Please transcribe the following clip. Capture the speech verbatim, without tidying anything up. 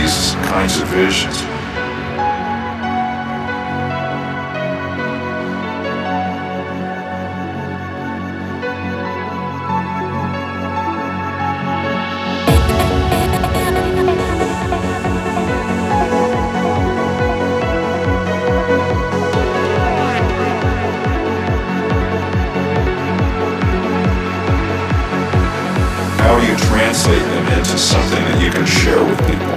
these kinds of visions? How do you translate them into something that you can share with people?